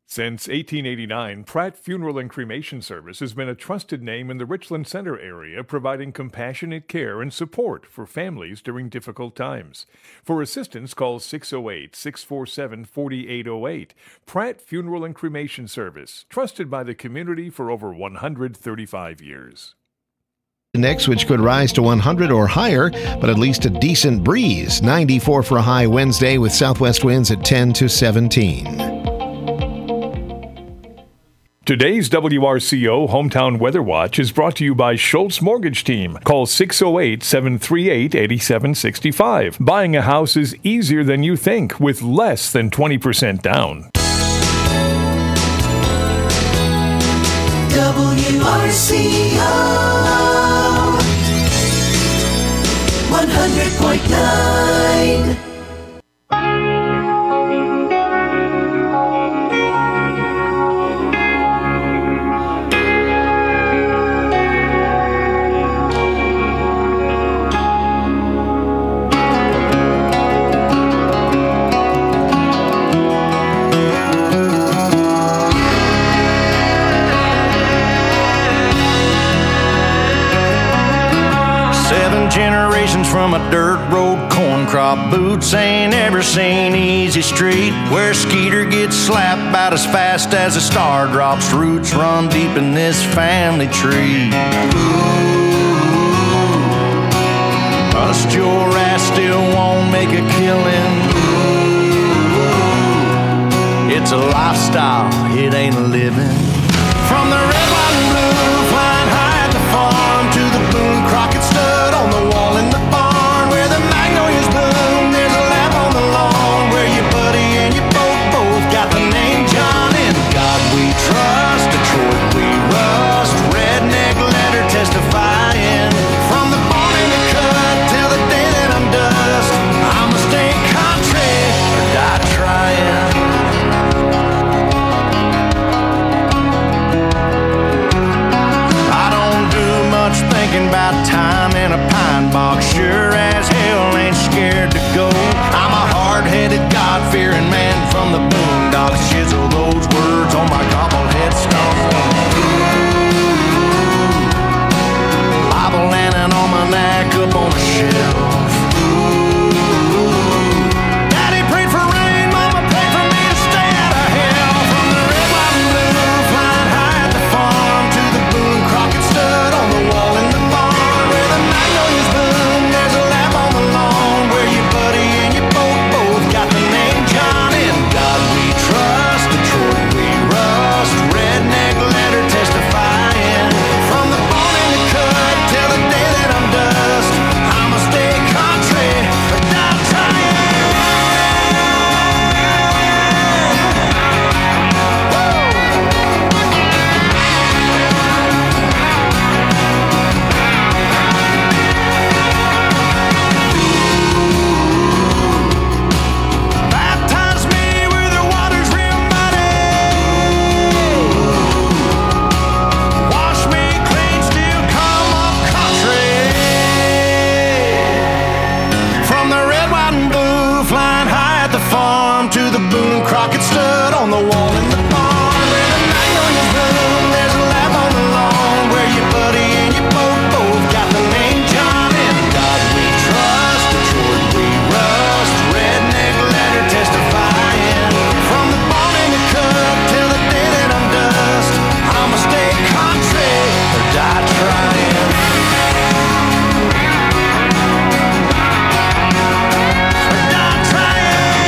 Since 1889, Pratt Funeral and Cremation Service has been a trusted name in the Richland Center area, providing compassionate care and support for families during difficult times. For assistance, call 608-647-4808. Pratt Funeral and Cremation Service, trusted by the community for over 135 years. Index, which could rise to 100 or higher, but at least a decent breeze. 94 for a high Wednesday with southwest winds at 10 to 17. Today's WRCO Hometown Weather Watch is brought to you by Schultz Mortgage Team. Call 608-738-8765. Buying a house is easier than you think with less than 20% down. WRCO 100.9. Generations from a dirt road corn crop. Boots ain't ever seen easy street where Skeeter gets slapped about as fast as a star drops. Roots run deep in this family tree. Ooh, bust your ass, still won't make a killing. Ooh, it's a lifestyle, it ain't a living. From the red, white, and blue, flying high at the farm to the Boone Crockett stud on the wall in the barn where the magnolias bloom. There's a lamp on the lawn where your buddy and your both got the name John. In God we trust, Detroit we rust, redneck letter testifying. From the barn in the cut till the day that I'm dust, I'ma stay country or die trying. Thinking about time in a pine box, sure as hell ain't scared to go. I'm a hard-headed, God-fearing man from the boondocks. Chisel those words on my gobble-head stone. Bible and an almanac up on a shelf. Daddy prayed for rain, Mama prayed for me to stay out of hell. From the red, white, and blue, flying high at the farm to the Boone Crockett stud on the wall in the barn where the magnolias bloom. There's a lamp on the lawn where your buddy and your both got the name John. In God we trust, Detroit we rust, redneck letter testifying. From the barn in the cut till the day that I'm dust, I'ma stay country or die trying. Baptize me where the water's real muddy. Wash me clean, still come up country. From the red, white, and blue, flying high at the farm to the Boone Crockett stud on the wall in the barn where the magnolias bloom. There's a lamp on the lawn where your buddy and your both got the name John. In God we trust, Detroit we rust, redneck letter testifying. From the barn in the cut till the day that I'm dust, I'ma stay country or die trying. Or die trying.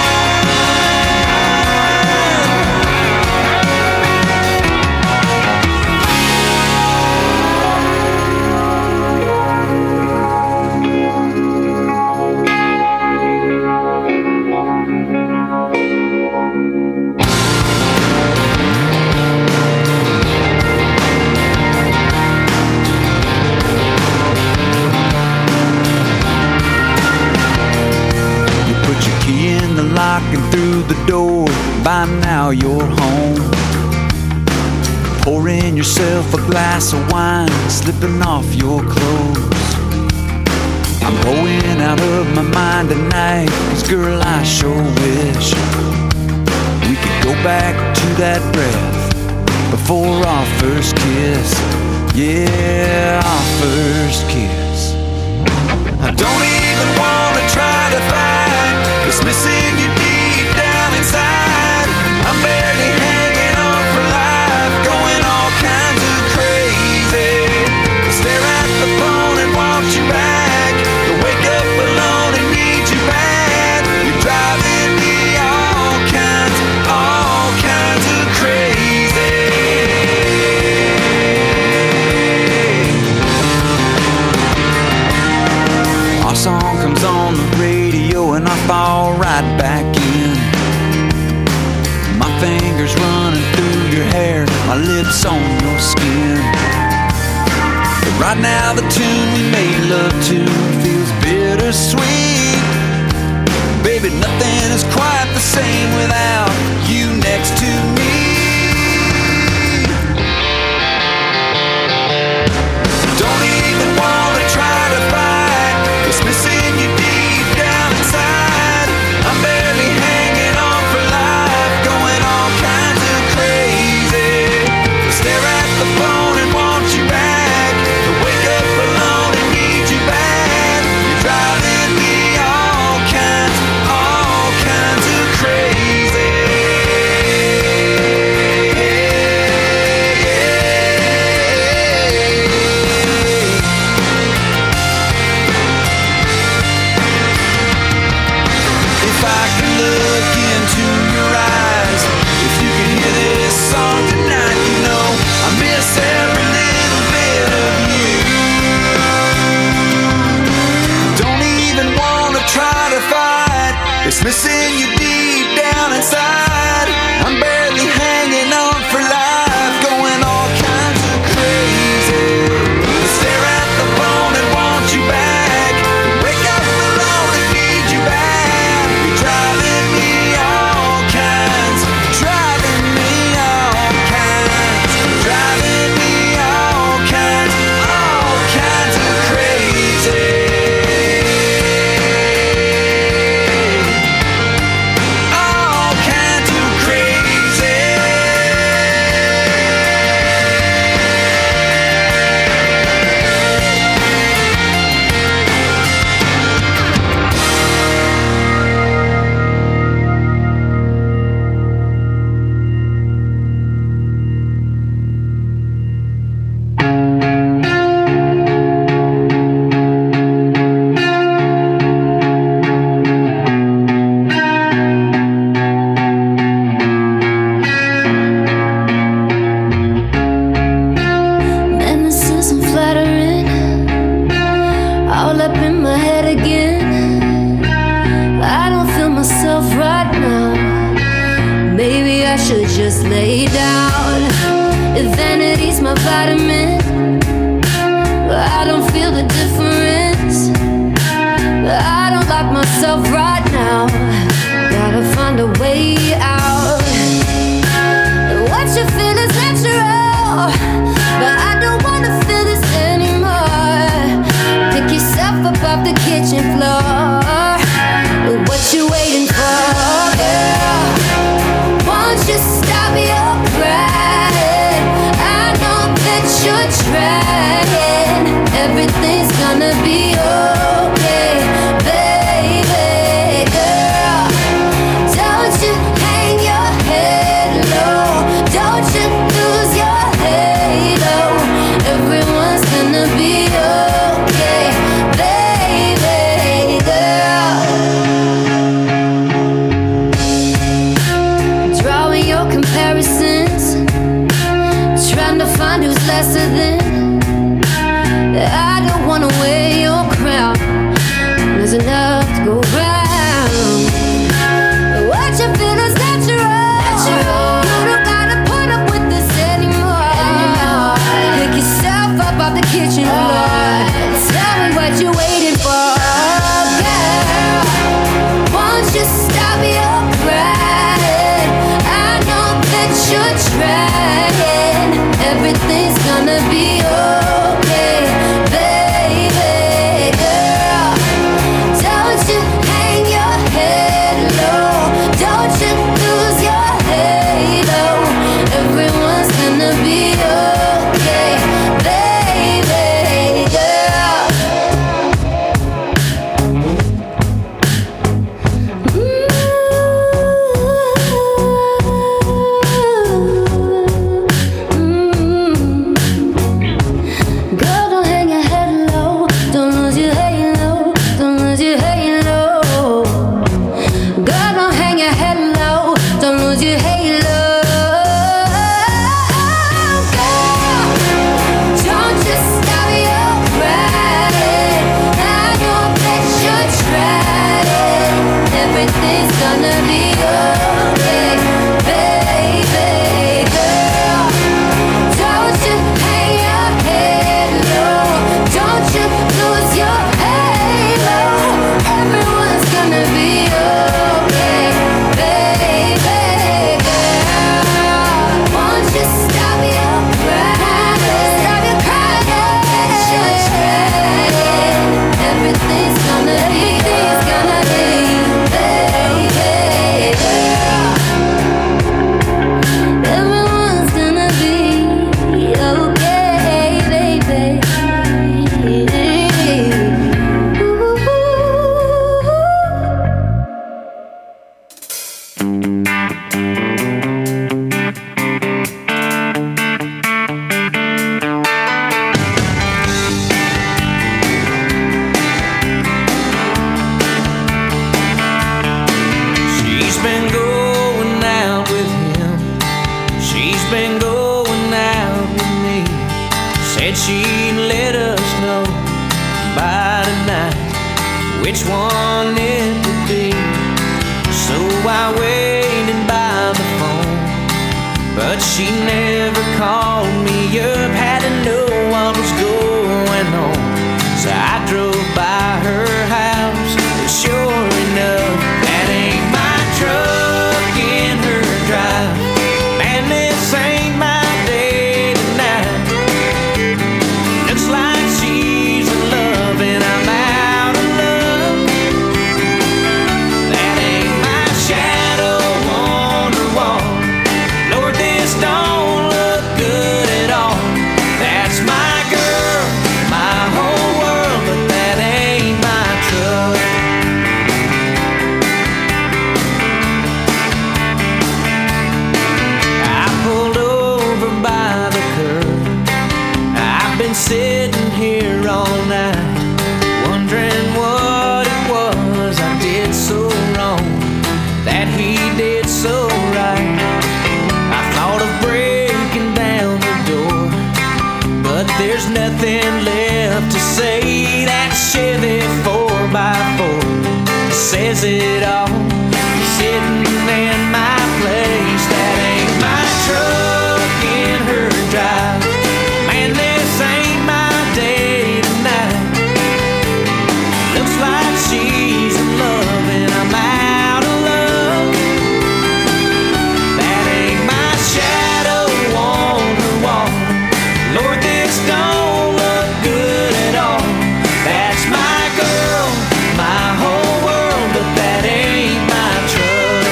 You put your key in the lock and through the door. By now you're home. Pouring yourself a glass of wine, slipping off your clothes. I'm going out of my mind tonight, 'cause girl, I sure wish we could Go back to that breath before our first kiss. Yeah, our first kiss. I don't even wanna try to find what's missing you deep down inside. I'm barely hanging on for life, going all kinds of crazy. Stare at the phone and watch you back. You wake up alone and need you bad. You're driving me all kinds of crazy. Our song comes on the radio and I fall right back in. My fingers running through your hair, my lips on your skin. But right now the tune we made love to feels bittersweet. Baby, nothing is quite the same without you next to me. Don't even wanna try to fight what's missing you deep down inside. I'm barely hanging on for life, going all kinds of crazy. Stare at the phone and want you back. Wake up alone and need you bad. You're driving me all kinds of crazy. If I can look into your eyes, if you can hear this song tonight, you know I miss every little bit of you. Don't even wanna try to fight, it's missing you deep down inside. I'm barely hanging on for life, going all kinds of crazy. Stare at the phone and want you back. Wake up alone and need you back. You're driving me all kinds, driving me all kinds, driving me all kinds of crazy. All kinds of crazy. Man, this isn't flattering. All up in my head again. I don't feel myself right now. Maybe I should just lay down. If vanity's my vitamin, I don't feel the difference. I don't like myself right now. Gotta find a way out. What you feel is natural, but I don't wanna feel this anymore. Pick yourself up off the kitchen floor. What you waiting for, girl? Won't you stop your crying? I know that you're trying. Everything's gonna be okay, baby girl. Don't you hang your head low. Don't you lose your halo. Everyone's gonna be okay, baby girl. Drawing your comparisons, trying to find who's lesser than. I don't wanna wear your crown. There's enough to go round. What you feel is natural. You don't gotta put up with this anymore. Pick yourself up off the kitchen floor. Tell me what you're waiting for, girl. Won't you stop your crying? I know that you're trying. Everything's gonna be okay, baby girl. Don't you hang your head low. Don't you lose your head. been going out with me. Said she'd let us know by tonight which one it would be. So I waited by the phone, but she never called me up. Had to know what was going on, so I drove by her house, and sure enough, that ain't my truck in her drive. Man, this ain't my day tonight. Looks like she's in love and I'm out of love. That ain't my shadow on the wall. Lord, this don't look good at all. That's my girl, my whole world, but that ain't my truck. I pulled over by the curb. I've been sitting here all night, wondering what it was I did so wrong, that he did so right. I thought of breaking down the door, but there's nothing left to say. That Chevy 4x4 says it all, sitting in my place. That ain't my truck in her drive. Man, this ain't my day tonight. Looks like she's in love and I'm out of love. That ain't my shadow on the wall. Lord, this don't look good at all. That's my girl, my whole world, but that ain't my truck.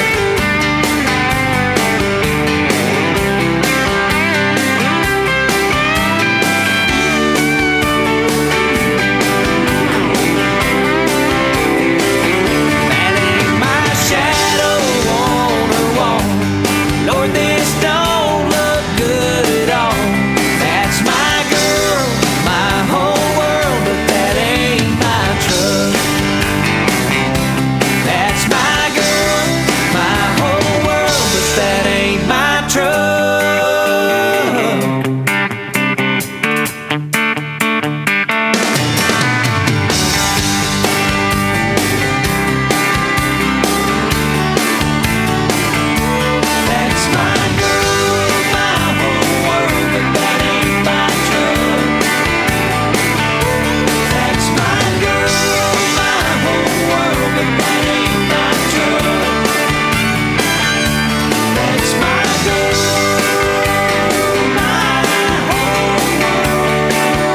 That ain't my shadow on the wall. Lord, this don't look good at all. That's my girl, my whole world, but that ain't my truck. That's my girl, my whole world, but that ain't my truck. That's my girl, my whole world, but that ain't my truck. That's my girl, my whole world, but that ain't my truck. That's my girl, my whole world.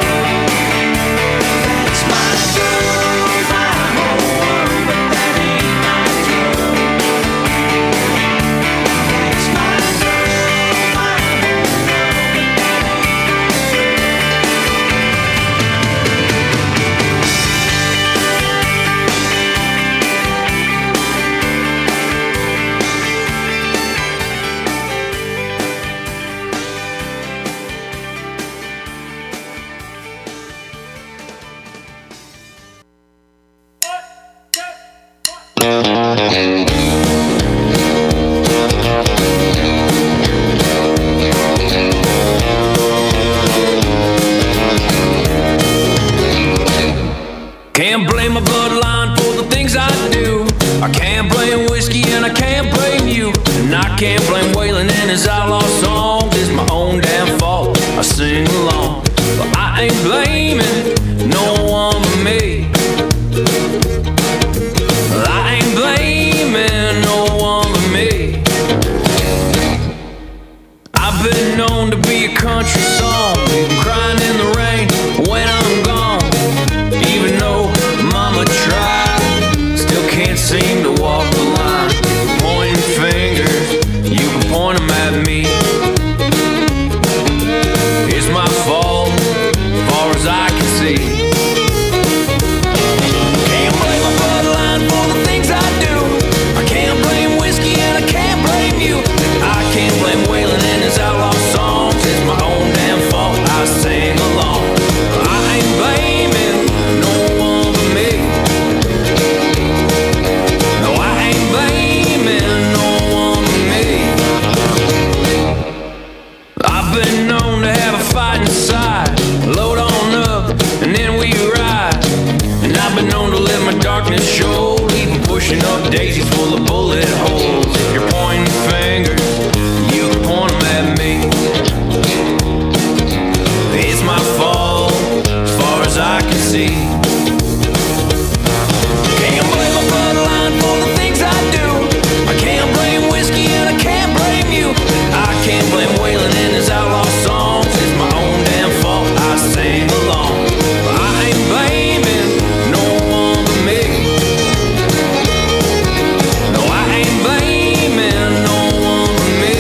That's my girl, my whole world, but that ain't my truck. That's my girl, my whole world, but that Can't blame my bloodline for the things I do. I can't blame whiskey and I can't blame you. And I can't blame Waylon and his outlaw songs. It's my own damn fault, I sing along. But I ain't blaming no one but me. I ain't blaming no one but me. I've been known to be a country song, even crying in the rain when I'm gone. Even though mama tried, still can't seem to walk the line. Pointing fingers, you can point them at me. It's my fault, as far as I can see. Can't blame my bloodline for the things I do. I can't blame whiskey and I can't blame you. I can't blame Waylon and his outlaw songs. It's my own damn fault, I sing along. I ain't blaming no one but me. No, I ain't blaming no one but me. daisies full of bullet holes. If you're pointing fingers, you can point them at me. It's my fault, as far as I can see. Can't blame my bloodline for the things I do. I can't blame whiskey and I can't blame you. I can't blame Waylon and his outlaw songs. It's my own damn fault, I sang along. But I ain't blaming no one but me. No, I ain't blaming no one but me.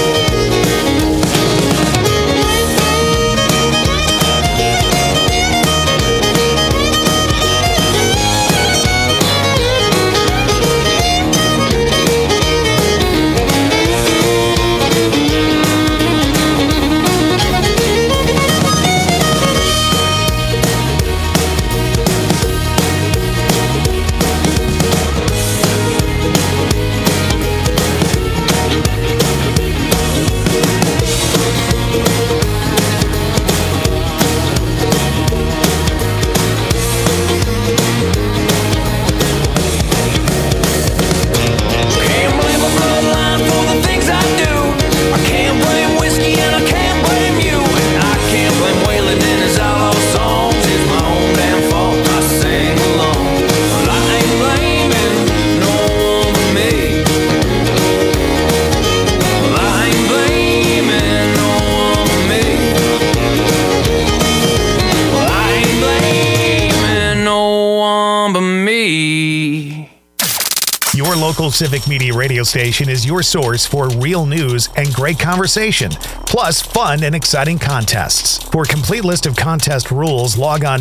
Local Civic Media radio station is your source for real news and great conversation, plus fun and exciting contests. For a complete list of contest rules, log on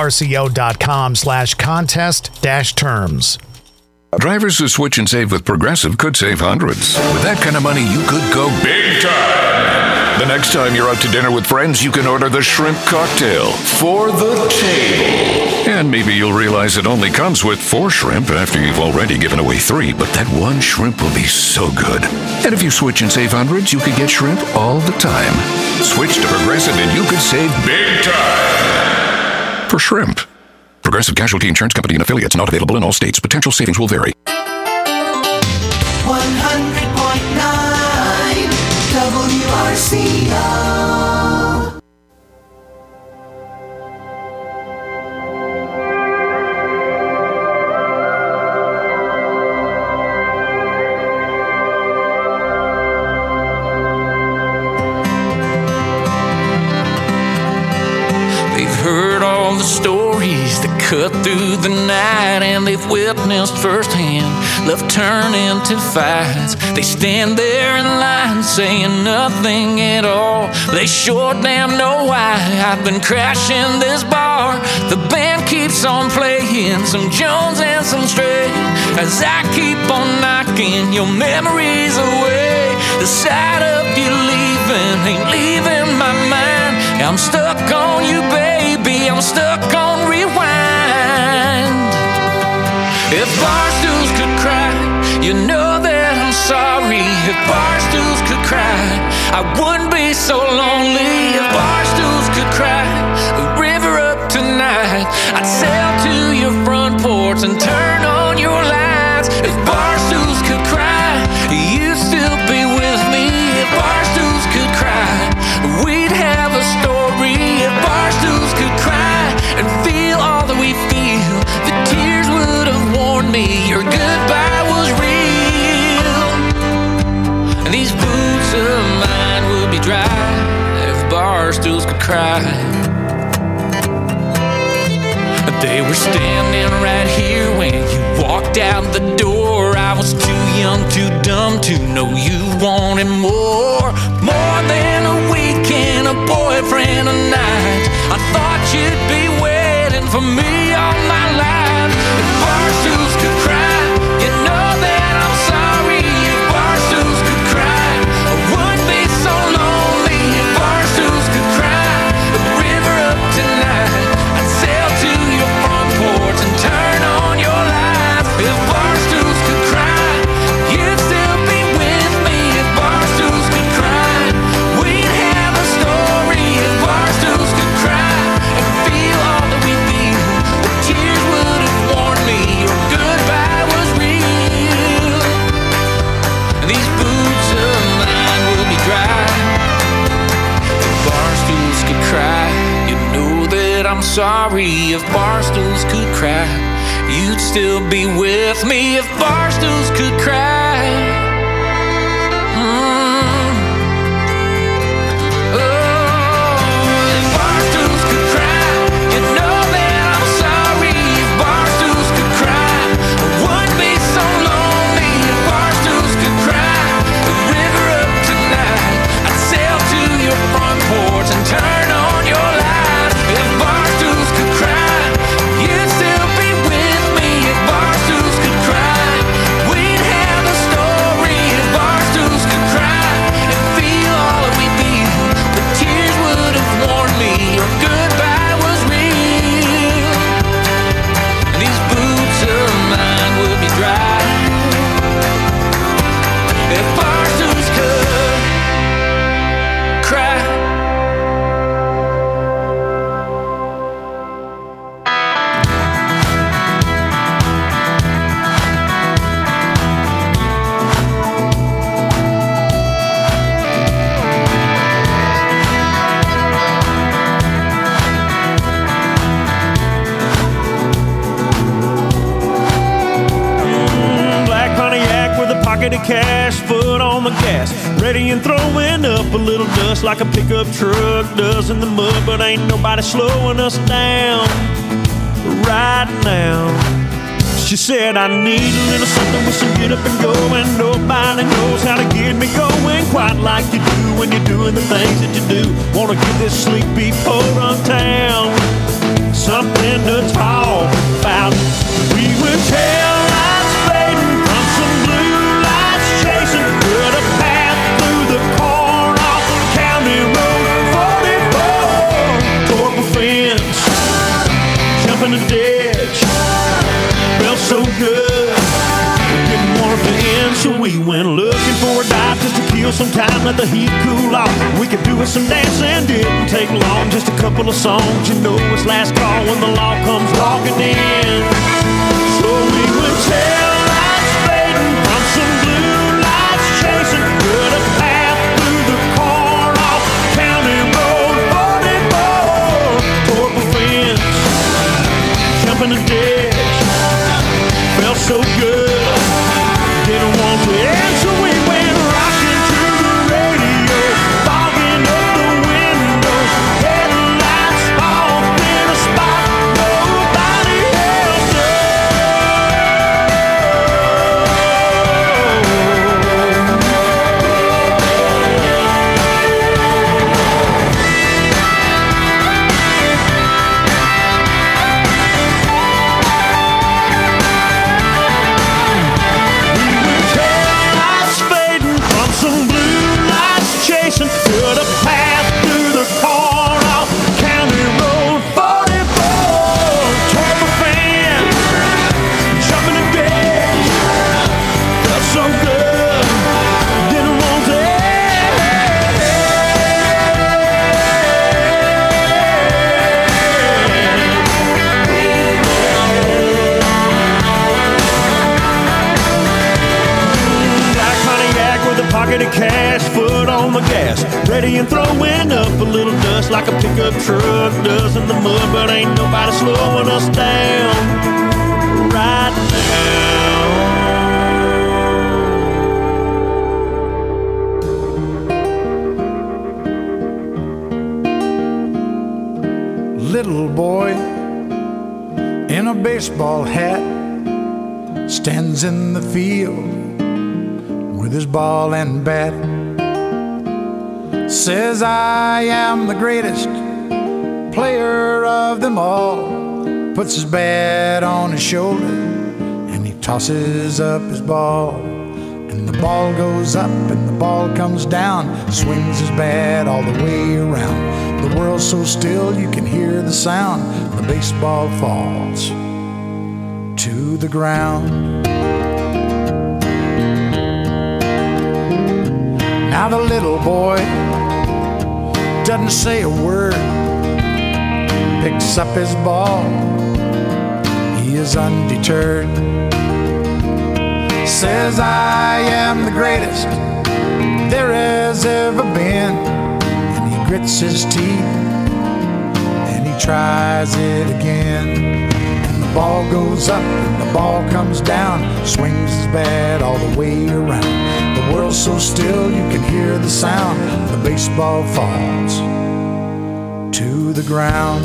wrco.com/contest-terms. Drivers who switch and save with Progressive could save hundreds. With that kind of money, you could go big time. The next time you're out to dinner with friends, you can order the shrimp cocktail for the table. And maybe you'll realize it only comes with 4 shrimp after you've already given away 3, but that one shrimp will be so good. And if you switch and save hundreds, you could get shrimp all the time. Switch to Progressive and you could save big time for shrimp. Progressive Casualty Insurance Company and affiliates, not available in all states. Potential savings will vary. 100.9 WRCO. Heard all the stories that cut through the night, and they've witnessed firsthand love turn into fights. They stand there in line saying nothing at all. They sure damn know why I've been crashing this bar. The band keeps on playing some Jones and some Stray as I keep on knocking your memories away. The sight of you leaving ain't leaving my mind. I'm stuck on you, baby, I'm stuck on rewind. If barstools could cry, you know that I'm sorry. If barstools could cry, I wouldn't be so lonely. If barstools could cry, the river up tonight, I'd sail to your front porch and turn on your lights. If barstools could cry, you'd still be with me. If barstools could cry, we'd have a story. If barstools could cry and feel all that we feel, the tears would have warned me your goodbye was real. And these boots of mine would be dry if barstools could cry. They were standing right here when you walked out the door. I was too young, too dumb to know you wanted more. More than a weekend, a boyfriend, a night. I thought you'd be waiting for me all my life. If barstools could cry, you know that I'm sorry. If barstools could cry, I wouldn't be so lonely. If barstools could cry, the river up tonight, I'd sail to your front porch and turn on your lights. If barstools could cry, you'd still be with me. If barstools could cry, we'd have a story. If barstools could cry and feel all that we feel, the tears would I'm sorry. If barstools could cry, you'd still be with me. If barstools could cry, oh, if barstools could cry, you know that I'm sorry. If barstools could cry, I wouldn't be so lonely. If barstools could cry, the river up tonight, I'd sail to your front porch and turn on your light. If barstools could cry, you'd still be with me. If barstools could cry, we'd have a story. If barstools could cry and feel all that we feel, the tears would have warned me your goodbye was real. These boots of mine would be dry if barstools could cry. Black Pontiac with a pocket of cash, foot on the gas, ready and throwing up a little dust like a pickup truck does in the mud. But ain't nobody slowing us down right now. She said, I need a little something with some get up and go, and nobody knows how to get me going quite like you do when you're doing the things that you do. Wanna give this sleepy podunk town something to talk about. We were tail lights fading from some blue lights chasing, put a path through the corn off County Road 44. Tore up a fence, jumping a ditch, felt so good, didn't want it to end, so we went looking for a dive just to kill some time, let the heat cool off. We could do with some dancing, didn't take long, just a couple of songs. You know it's last call when the law comes walking in. So we would tail lights fading from some blue lights chasing, put a path through the corn off County Road 44. Tore up a fence, jumping a ditch, felt so good, didn't want to end, so we went rocking to the radio, fogging up the windows, headlights off in a spot nobody else put a path through the corn off County Road 44. Tore up a fan, jumping a ditch, felt so good, didn't want to Black Pontiac with a pocket of cash, foot on the gas, ready and throwing up a little dust like a pickup truck does in the mud. But ain't nobody slowing us down right now. Little boy in a baseball hat stands in the field with his ball and bat. Says, I am the greatest player of them all. Puts his bat on his shoulder and he tosses up his ball. And the ball goes up and the ball comes down, swings his bat all the way around. The world's so still you can hear the sound. The baseball falls to the ground. Now the little boy doesn't say a word, picks up his ball, he is undeterred. Says, I am the greatest there has ever been. And he grits his teeth and he tries it again. And the ball goes up and the ball comes down, swings his bat all the way around. The world's so still you can hear the sound. The baseball falls to the ground.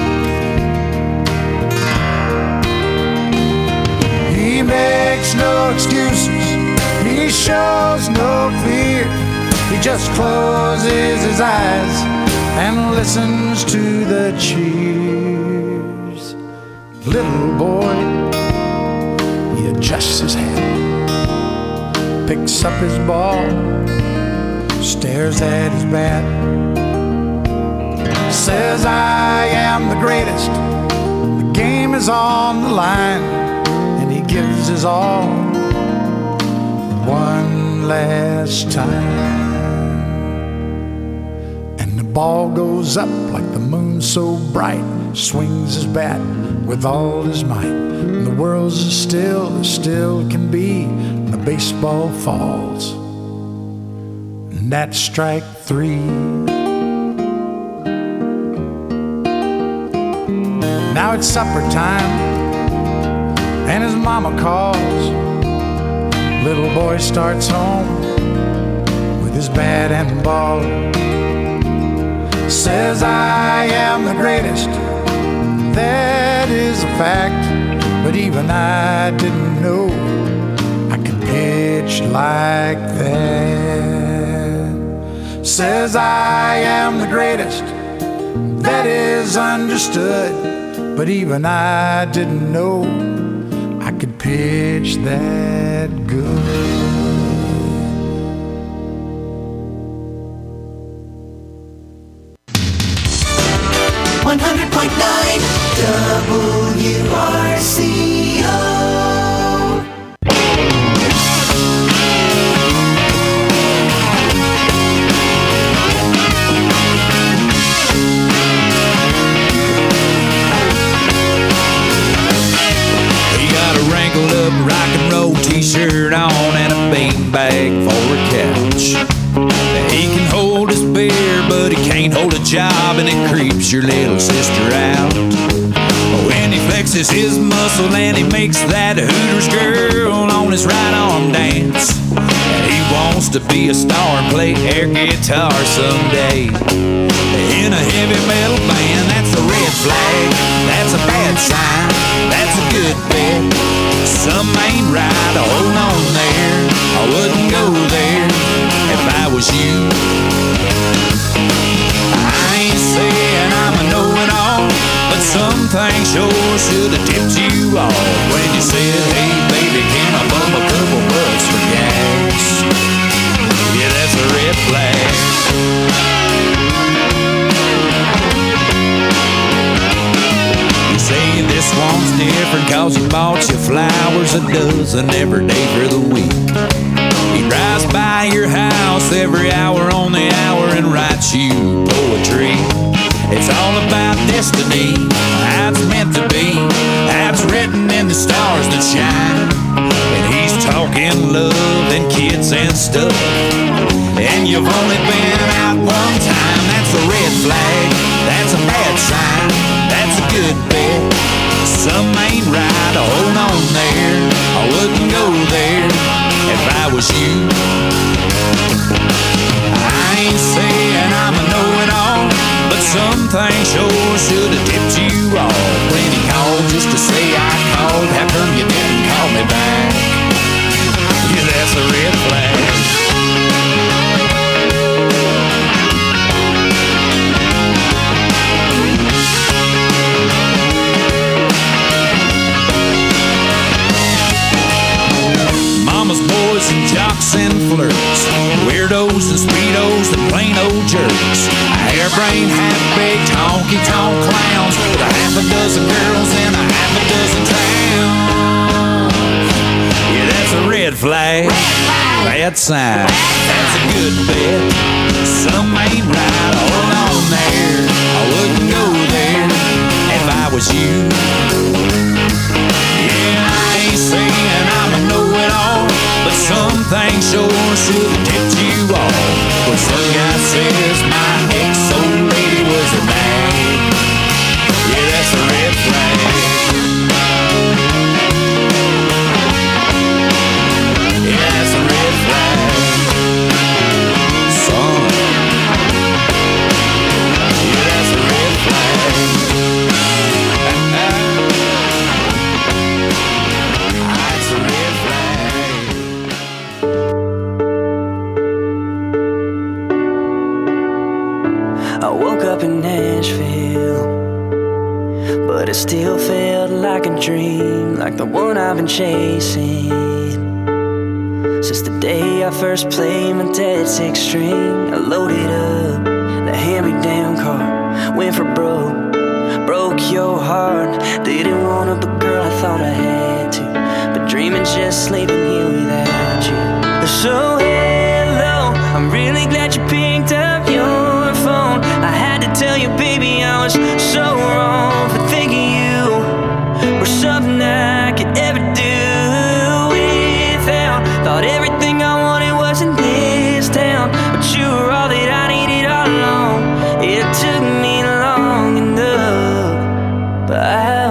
He makes no excuses, he shows no fear. He just closes his eyes and listens to the cheers. Little boy, he adjusts his hat, picks up his ball, stares at his bat, says, I am the greatest, the game is on the line, and he gives his all one last time. And the ball goes up like the moon so bright, swings his bat with all his might, and the world's as still can be, and the baseball falls, and that's strike three. Now it's supper time, and his mama calls. Little boy starts home with his bat and ball, says, I am the greatest, that is a fact, but even I didn't know I could pitch like that. Says, I am the greatest, that is understood, but even I didn't know I could pitch that good. 100.9 WRCO. Wrinkled up rock and roll t-shirt on and a beanbag for a couch. He can hold his beer, but he can't hold a job, and it creeps your little sister out. When he flexes his muscle and he makes that Hooters girl on his right arm dance, he wants to be a star and play air guitar someday. In a heavy metal band, that's a red flag, that's a bad sign, that's a good bet. Some ain't right, hold on there, I wouldn't go there if I was you. I ain't saying I'm a know-it-all, but some things sure should have tipped you off when you said, hey baby, can I bum a couple bucks for gas? Yeah, that's a red flag. You say this one's different cause he bought you flowers a dozen every day for the week. He drives by your house every hour on the hour and writes you poetry. It's all about destiny, how it's meant to be, how it's written in the stars that shine. And he's talking love and kids and stuff, and you've only been out one time. That's a red flag, that's a bad sign, that's a good bet. Some ain't right, hold on there, I wouldn't go there if I was you. I ain't saying I'm a know-it-all, but some things sure should have tipped you off when he called just to say I called. How come you didn't call me back? Yeah, that's a red flag. Mama's boys and jocks and flirts, weirdos and speedos and plain old jerks, hairbrained, half-baked, honky-tonk clowns with a half a dozen girls in a half a dozen towns. Yeah, that's a red flag, bad sign, that's a good bet. Some ain't right, hold on there, I wouldn't go there if I was you. Yeah, I ain't saying I'm a know-it-all, but some things sure should have tipped you off. When some guy says my ex-old lady was a bag, I woke up in Nashville, but it still felt like a dream, like the one I've been chasing since the day I first played my dad's six string. I loaded up the hand-me-down car, went for broke your heart. Didn't want to, but girl, I thought I had to. But dreaming's just sleeping here without you. So hello, I'm really glad you picked up your phone. I had to tell you, baby, I was so wrong for thinking you were something I could ever do without. Thought everything I wanted was in this town, but you were all that I needed all along. It took me long enough, but I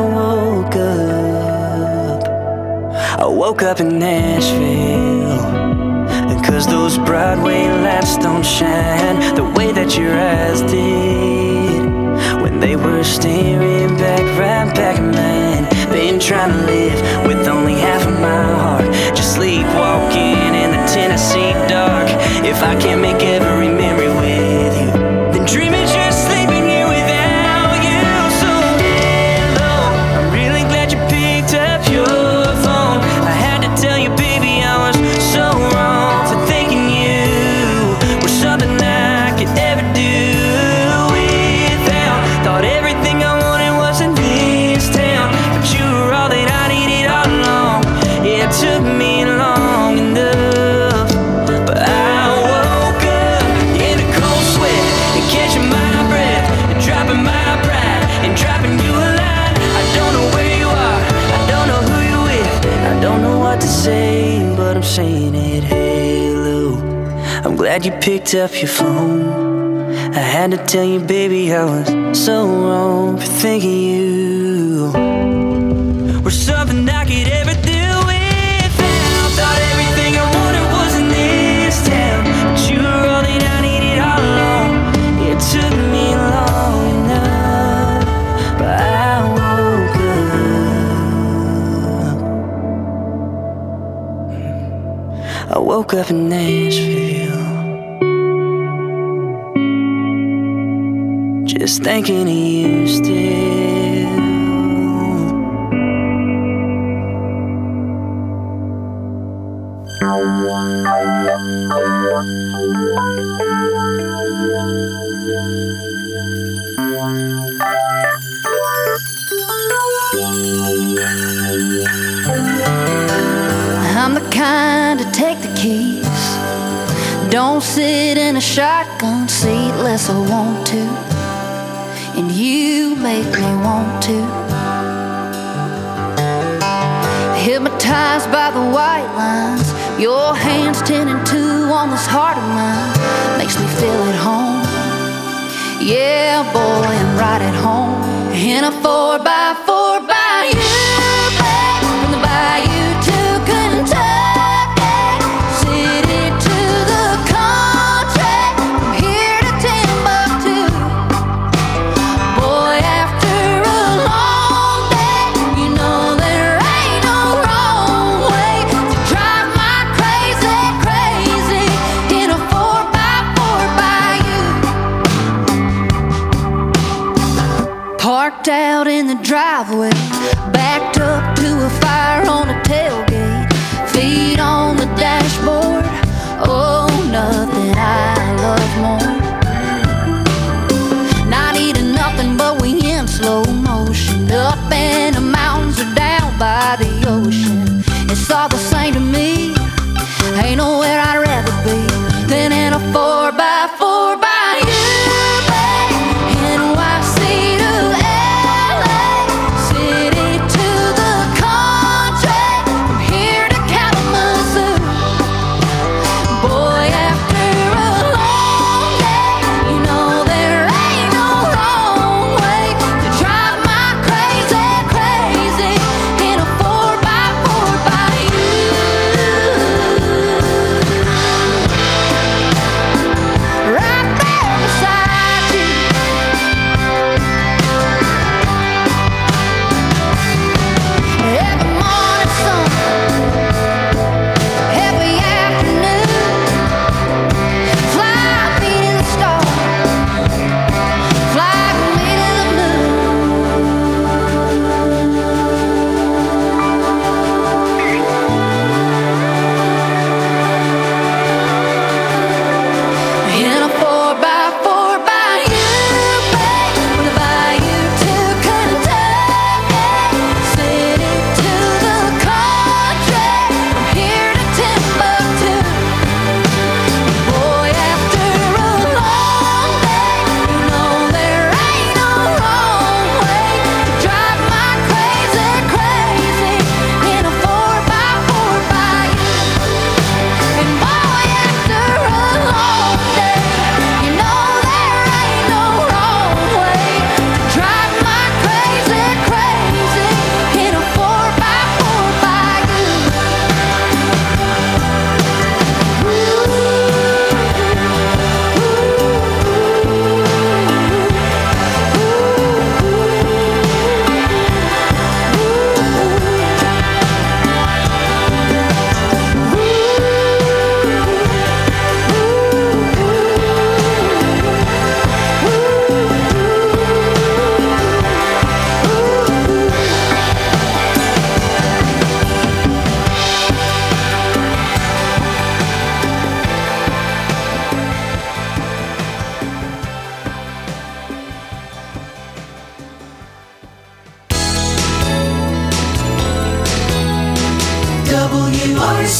woke up in Nashville. And 'cause those Broadway lights don't shine the way that your eyes did when they were staring back, right back at mine. Been trying to live with only half of my heart, just sleepwalking in the Tennessee dark. If I can't make every memory with you, then dreaming just sleeping here without you. So hello, I'm really glad you picked up your phone. I had to tell you, baby, I was so wrong for thinking you were something I could ever do without. Thought everything I wanted was in this town, but you were all that I needed all along. It took me long enough, but I woke up in a cold sweat and catching my breath and dropping my pride and dropping you a line. I don't know where you are, I don't know who you're with, I don't know what to say, but I'm saying it. Hello, I'm glad you picked up your phone. I had to tell you, baby, I was so wrong for thinking you were something I could ever do without. Thought everything I wanted was in this town, but you were all that I needed all along. It took me long enough, but I woke up. I woke up in Nashville, just thinking of you still. I'm the kind to take the keys, don't sit in a shotgun seat unless I want to, and you make me want to. Hypnotized by the white lines, your hands 10 and 2 on this heart of mine, makes me feel at home. Yeah, boy, I'm right at home in a 4x4 by you, babe, from the bayou to Kentucky, city to the country, from here to Timbuktu. Boy, after a long day, you know there ain't no wrong way to drive my crazy, crazy in a 4x4 by you. Parked out in the driveway, backed up to a fire on the tailgate, feet on the dashboard. Oh, nothing I love more. Not eating nothing, but we in slow motion, up in the mountains or down by the ocean. It's all the same to me, ain't nowhere I'd rather be than in a 4x4 by you, babe. NYC to LA, city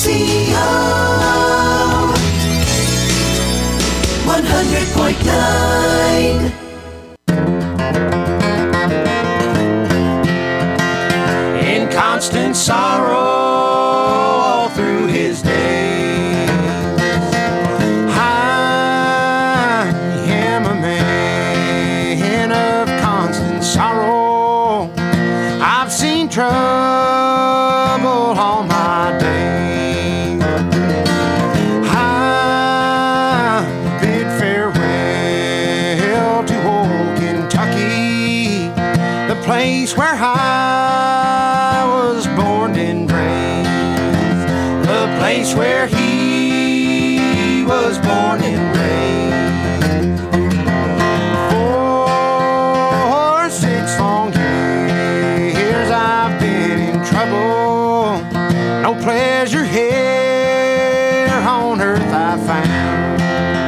100.9. In constant sorrow all through his days, I am a man of constant sorrow. I've seen trouble all my days. I bid farewell to old Kentucky, the place where I was born and raised, the place where he was born and raised. For 6 long years I've been in trouble, no pleasure here on earth I found.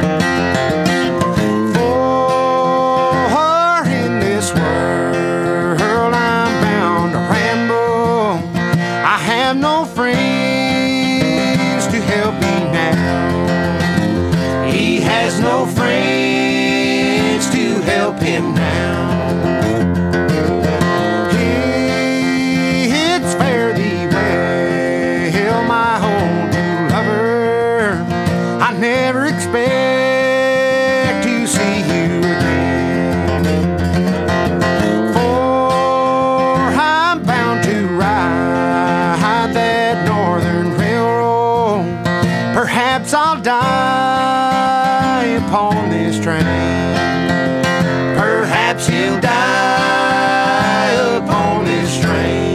For in this world I'm bound to ramble, I have no friends to help me now. He has no friends to help him now. It's fare thee well, my old new lover. I never expect to see you again, for I'm bound to ride that northern railroad. Perhaps I'll die upon this train. Perhaps he'll die upon this train.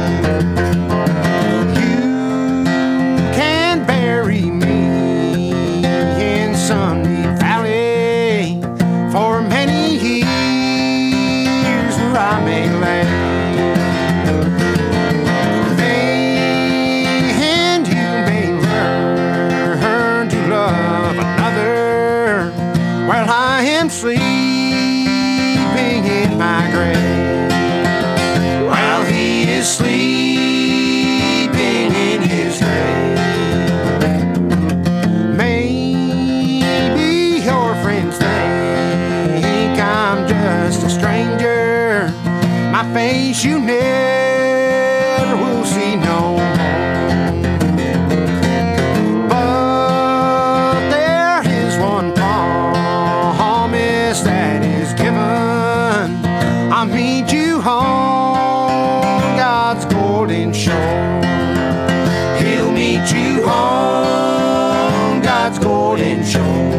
You can bury me in Sunny Valley for many years where I may lay. And you may learn to love another while I am sleeping in my grave, while he is sleeping in his grave. Maybe your friends think I'm just a stranger. My face you never will see no more. But there is one promise that is given. I'll meet you on God's golden shore. He'll meet you on God's golden shore.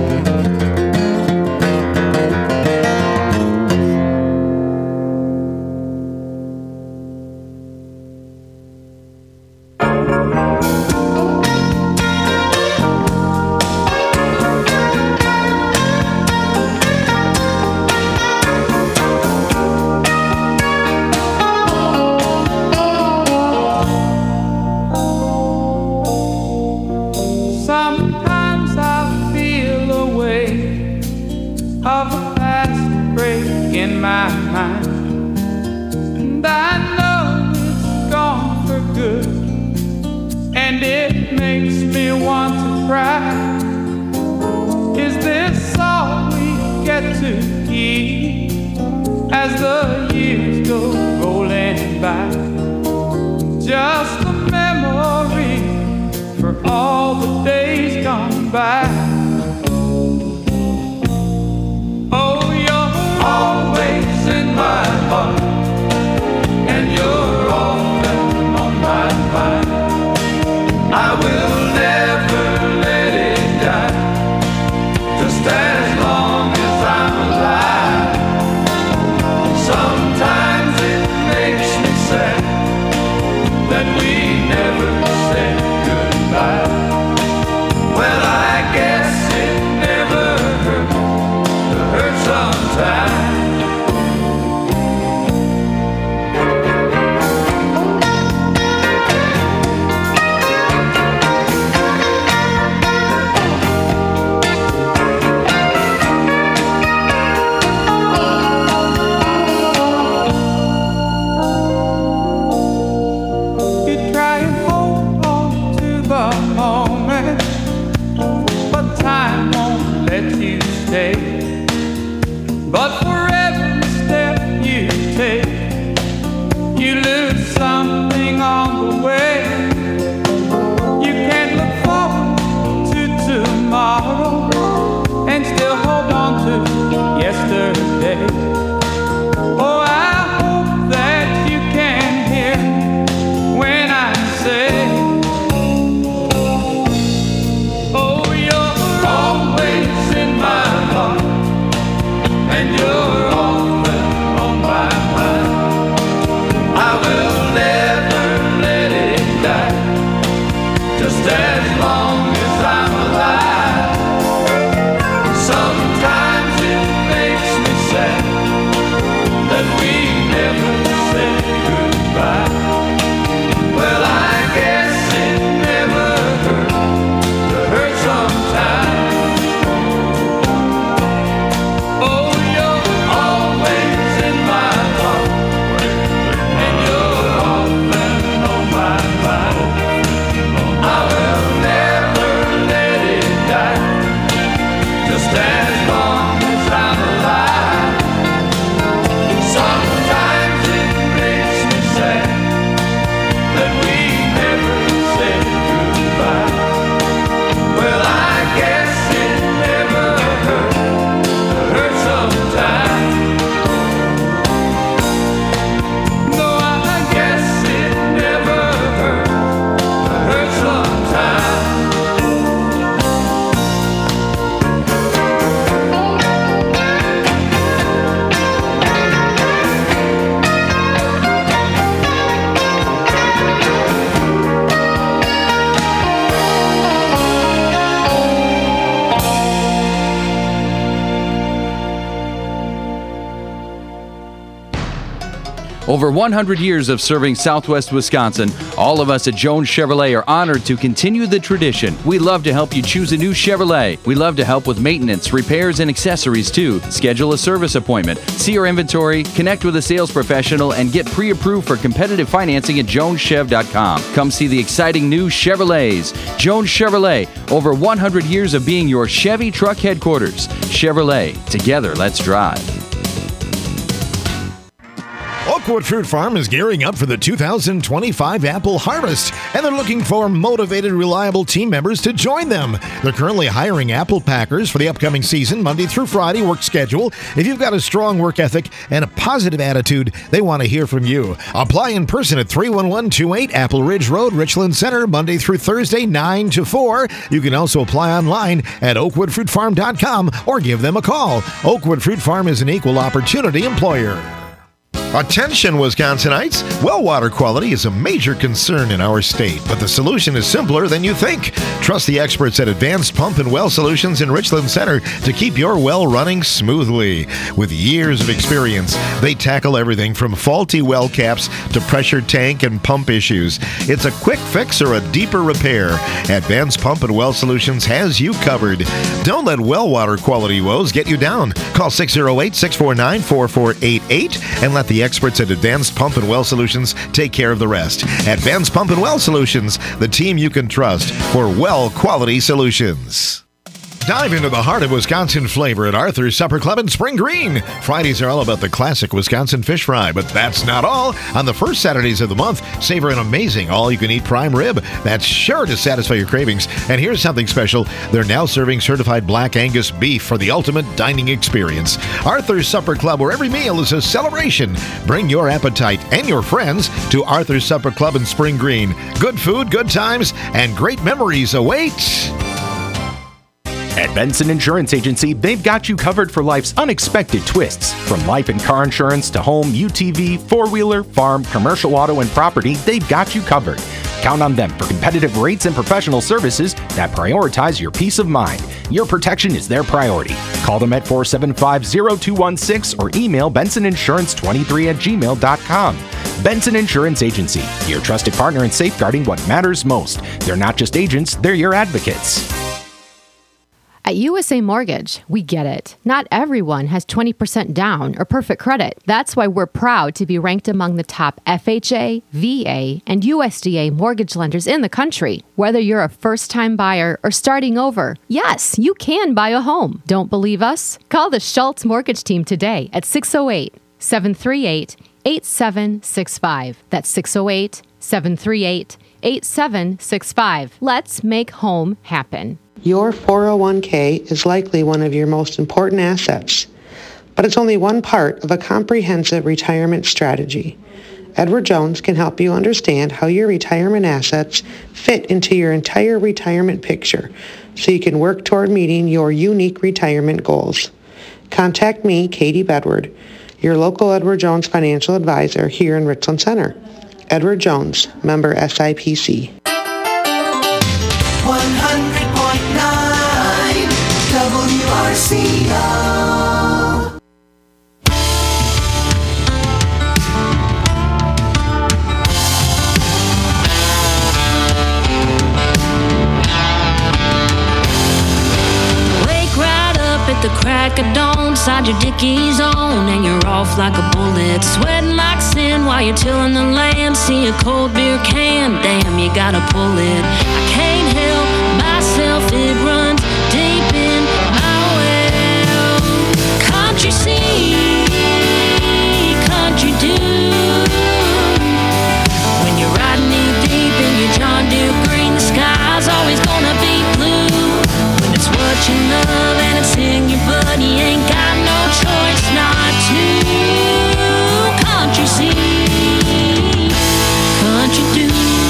Sometimes I feel a weight of a past break in my mind, and I know it's gone for good, and it makes me want to cry. Is this all we get to keep as the years go rolling by? Just a memory for all the days gone by. Oh, you're always in my heart, and you're often on my mind. I will never let it die, just as long as I'm alive. Sometimes it makes me sad that we never said goodbye. Well, I guess it never hurt to hurt sometimes. You try and hold on to the day. But for every step you take, you lose something on the way. You can't look forward to tomorrow and still hold on to yesterday. Oh, I hope that you can hear when I say, oh, you're always in my heart, and you're often on my mind. I will never let it die, just as long as I'm alive. Sometimes it makes me sad that we never said goodbye. Well, I guess it never hurt to hurt sometimes. Oh, you're always in my heart, and you're often on my mind. I will never let it die, just as long as I'm alive. Sometimes it makes me sad that we never said goodbye. Well, I guess it never hurt to hurt sometimes. No, I guess it never hurt to hurt sometimes. Over 100 years of serving Southwest Wisconsin, all of us at Jones Chevrolet are honored to continue the tradition. We love to help you choose a new Chevrolet. We love to help with maintenance, repairs, and accessories too. Schedule a service appointment, see our inventory, connect with a sales professional, and get pre-approved for competitive financing at joneschev.com. Come see the exciting new Chevrolets. Jones Chevrolet, over 100 years of being your Chevy truck headquarters. Chevrolet, together let's drive. Oakwood Fruit Farm is gearing up for the 2025 apple harvest, and they're looking for motivated, reliable team members to join them. They're currently hiring apple packers for the upcoming season, Monday through Friday work schedule. If you've got a strong work ethic and a positive attitude, they want to hear from you. Apply in person at 31128 Apple Ridge Road, Richland Center, Monday through Thursday, 9 to 4. You can also apply online at oakwoodfruitfarm.com or give them a call. Oakwood Fruit Farm is an equal opportunity employer. Attention, Wisconsinites! Well water quality is a major concern in our state, but the solution is simpler than you think. Trust the experts at Advanced Pump and Well Solutions in Richland Center to keep your well running smoothly. With years of experience, they tackle everything from faulty well caps to pressure tank and pump issues. It's a quick fix or a deeper repair. Advanced Pump and Well Solutions has you covered. Don't let well water quality woes get you down. Call 608-649-4488 and let the experts at Advanced Pump and Well Solutions take care of the rest. Advanced Pump and Well Solutions, the team you can trust for well quality solutions. Dive into the heart of Wisconsin flavor at Arthur's Supper Club in Spring Green. Fridays are all about the classic Wisconsin fish fry, but that's not all. On the first Saturdays of the month, savor an amazing all-you-can-eat prime rib that's sure to satisfy your cravings. And here's something special. They're now serving certified Black Angus beef for the ultimate dining experience. Arthur's Supper Club, where every meal is a celebration. Bring your appetite and your friends to Arthur's Supper Club in Spring Green. Good food, good times, and great memories await. At Benson Insurance Agency, they've got you covered for life's unexpected twists. From life and car insurance to home, UTV, four-wheeler, farm, commercial auto, and property, they've got you covered. Count on them for competitive rates and professional services that prioritize your peace of mind. Your protection is their priority. Call them at 475-0216 or email bensoninsurance23@gmail.com. Benson Insurance Agency, your trusted partner in safeguarding what matters most. They're not just agents, they're your advocates. At USA Mortgage, we get it. Not everyone has 20% down or perfect credit. That's why we're proud to be ranked among the top FHA, VA, and USDA mortgage lenders in the country. Whether you're a first-time buyer or starting over, yes, you can buy a home. Don't believe us? Call the Schultz Mortgage Team today at 608-738-8765. That's 608-738-8765. Let's make home happen. Your 401k is likely one of your most important assets, but it's only one part of a comprehensive retirement strategy. Edward Jones can help you understand how your retirement assets fit into your entire retirement picture so you can work toward meeting your unique retirement goals. Contact me, Katie Bedward, your local Edward Jones financial advisor here in Richland Center. Edward Jones, member SIPC. 100.9 WRCO. Wake right up at the crack of dawn, side your dickies on, and you're off like a bullet, sweating like sin while you're tilling the land. See a cold beer can, damn, you gotta pull it. I can't help myself, it runs deep in my well. Country sea, country do. When you're riding knee deep in your John Deere green, the sky's always gonna be blue. When it's what you love and it's in your blood, you ain't got no choice not to. Country sea, country do.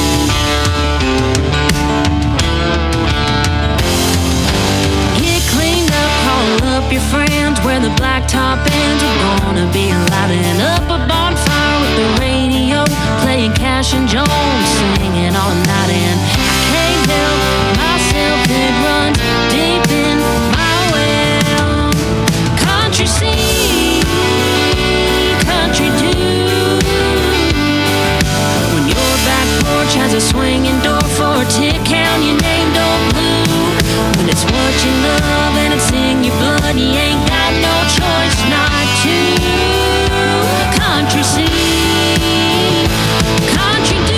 Get cleaned up, call up your friends, where the blacktop ends. We're gonna be lighting up a bonfire with the radio, playing Cash and Jones, singing all night. And I can't help myself, it runs deep in my well. Country sea, country do. When your back porch has a swinging door for a tick, count your name, don't blue. When it's what you love and it's in your blood, you ain't got no choice not to. Country sea, country do.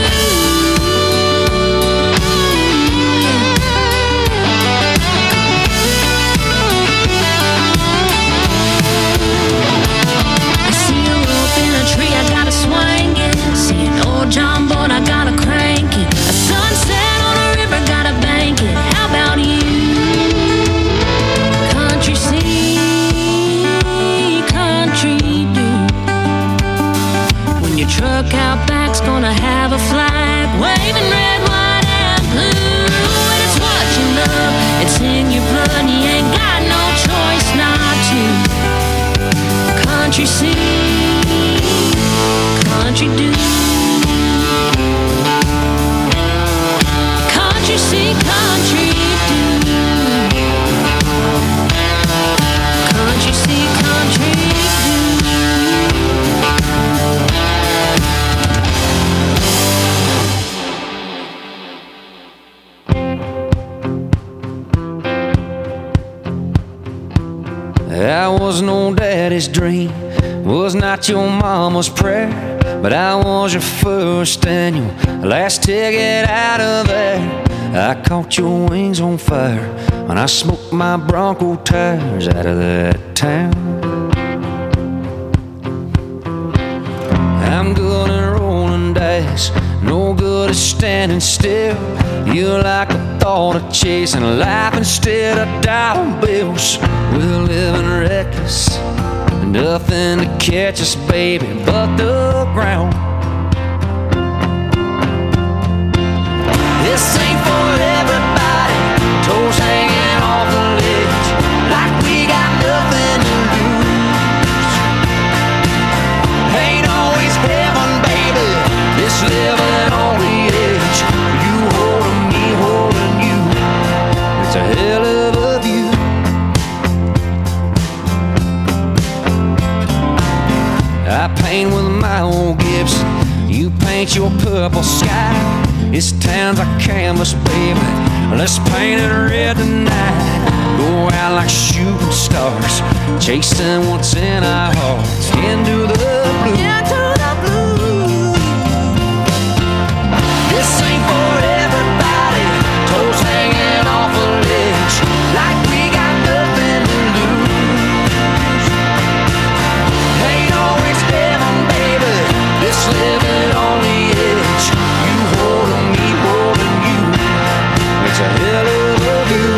I see a rope in a tree, I gotta swing it. See an old John boat, I gotta crank it. A sunset on a river, gotta bank it. How about you? Country sea, country do. When your truck out back's gonna have a flag waving red, white, and blue. And it's what you love, it's in your blood, you ain't got no choice not to. Country sea, country do. Country sea, country do. Country sea, country do. I was no daddy's dream, was not your mama's prayer, but I was your first and your last ticket out of there. I caught your wings on fire when I smoked my Bronco tires out of that town. I'm good at rolling dice, no good at standing still. You like the thought of chasing life instead of dollar bills. We're living reckless, nothing to catch us, baby, but the ground. This ain't for everybody, toes hanging off the ledge, like we got nothing to lose. Ain't always heaven, baby, this living on the edge. You holding me, holding you, it's a hell of a view. I paint with my old Gibson, you paint your purple sky. This town's a canvas, baby, let's paint it red tonight. Go out like shooting stars, chasing what's in our hearts. Into the blue. This ain't for everybody. Toes hanging off a ledge, like we got nothing to lose. Ain't always heaven, baby. This living on the edge. You holding me, holding you. It's a hell of a view.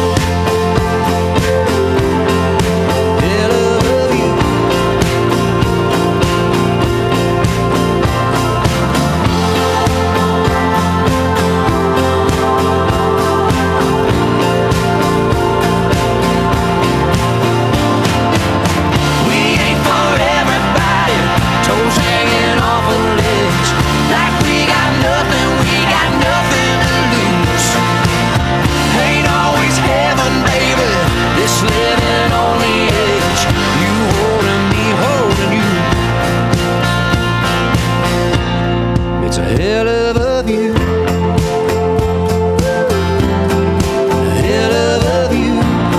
Hell of a view. We ain't for everybody. Toes hanging off a ledge, like we got nothing to lose. Ain't always heaven, baby. This living on the edge. You holding me, holding you. It's a hell of a view. A hell of a view.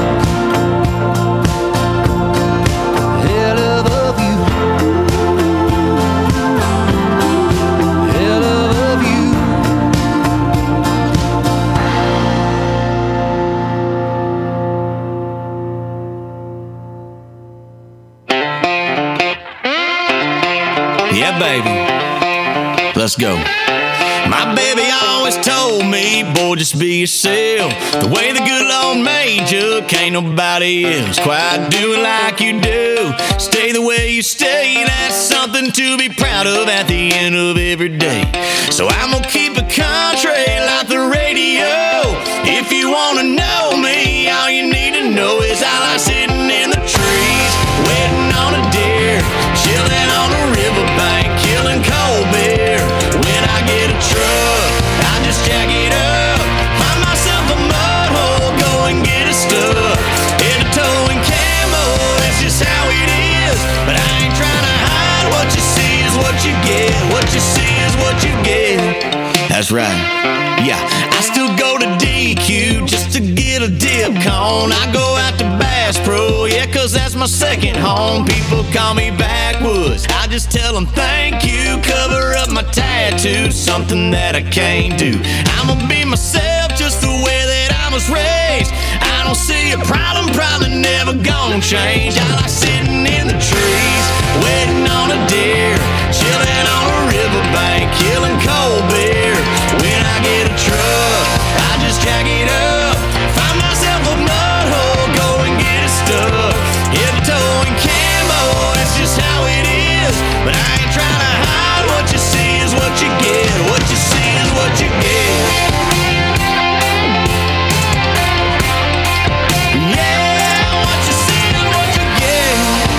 A hell of a view. A hell of a view. Yeah, baby. Let's go. My baby always told me, boy, just be yourself. The way the good Lord made you, can't nobody else quite do it like you do. Stay the way you stay, that's something to be proud of at the end of every day. So I'm gonna keep it country like the radio. If you wanna know me, all you need to know is I like sitting in the trees, waiting on a deer, chilling on a riverbank, killing cold beer. When I get a truck, I just jack it up, find myself a mud hole, go and get it stuck. In a towing camo, that's just how it is. But I ain't trying to hide. What you see is what you get. What you see is what you get. That's right. Yeah, I still go to DQ just to get a dip cone. I go out to Bass Pro, yeah, cause that's my second home. People call me backwoods, I just tell them thank you. Cover up my tattoos, something that I can't do. I'ma be myself just the way that I was raised. I don't see a problem, probably never gonna change. I like sitting in the trees, waiting on a deer, chilling on a riverbank, killing cold beer. When I get a truck, I just jack it up, find myself a mud hole, go and get it stuck. Hip towing camo, that's just how it is. But I ain't trying to hide. What you see is what you get. What you see is what you get. Yeah, what you see is what you get.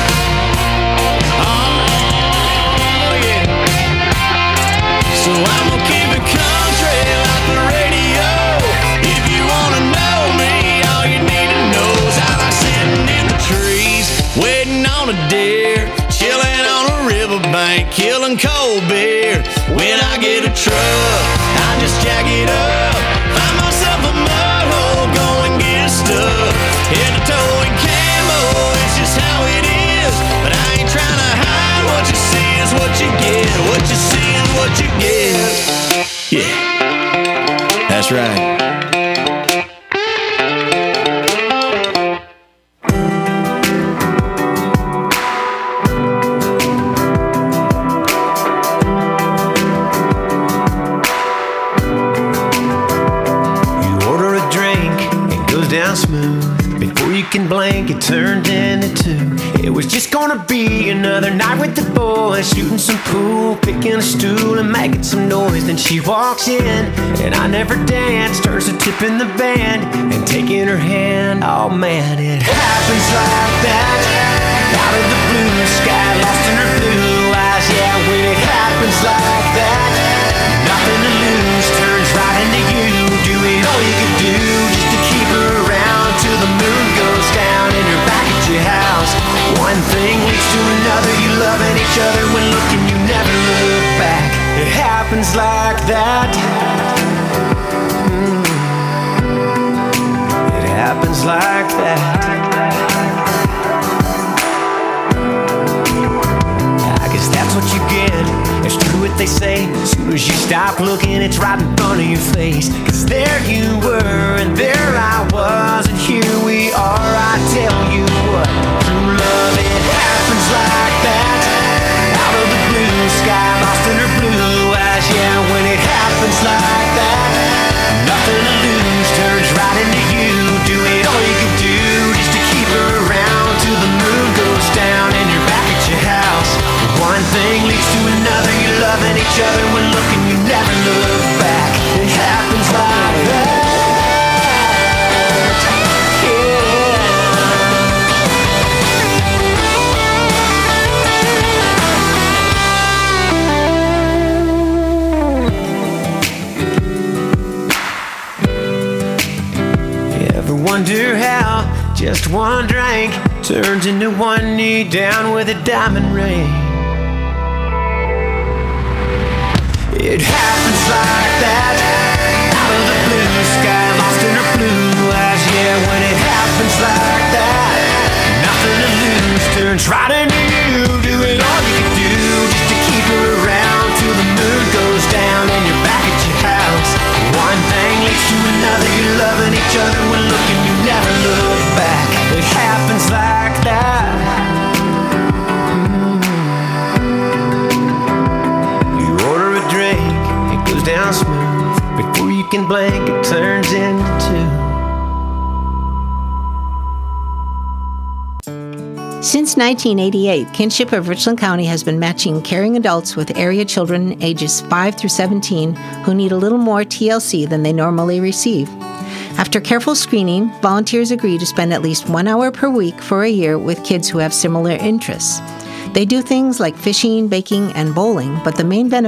Oh, yeah. So I'm gonna keep it country like the radio. If you wanna know me, all you need to know is I like sitting in the trees, waiting on a deer, chilling on a riverbank, killing cold beer. When I get a truck, I just jack it up, find myself a mud hole, go and get stuck. In a towing camo, it's just how it is. But I ain't trying to hide. What you see is what you get. What you see is what you get. Yeah, that's right. Can blink, it turned into two. It was just gonna be another night with the boys, shooting some pool, picking a stool and making some noise. Then she walks in, and I never danced. Turns to tipping the band and taking her hand. Oh man, it happens like that. Out of the blue sky, lost in her blue eyes. Yeah, when it happens like that, nothing to lose, turns right into you. Doing all you can do just to keep her around till the moon goes down and you're back at your house. One thing leads to another, you loving each other when looking, you never look back. It happens like that. It happens happens like that. I guess that's what you get. It's true what they say. As soon as you stop looking, it's right in front of your face. Cause there you were, and there I was, and here we are. I tell you what, true love, it happens like that. Out of the blue sky, lost in her blue eyes. Yeah, when it happens like that, nothing to lose, turns right into you. Do it all you can do just to keep her around till the moon goes down and you're back at your house. One thing leads to another, you're loving each other when looking, you never look back. It happens like that. Wonder how just one drink turns into one knee down with a diamond ring. It happens like that. Out of the blue sky, lost in her blue eyes. Yeah, when it happens like that, nothing to lose, turns right into you. Do it all you can do just to keep her around till the moon goes down and you're back at your house. One thing leads to another, you're loving each other when looking, you never look back. It happens like that. You order a drink, it goes down smooth. Before you can blink, it turns into two. Since 1988, Kinship of Richland County has been matching caring adults with area children ages 5 through 17 who need a little more TLC than they normally receive. After careful screening, volunteers agree to spend at least 1 hour per week for a year with kids who have similar interests. They do things like fishing, baking, and bowling, but the main benefit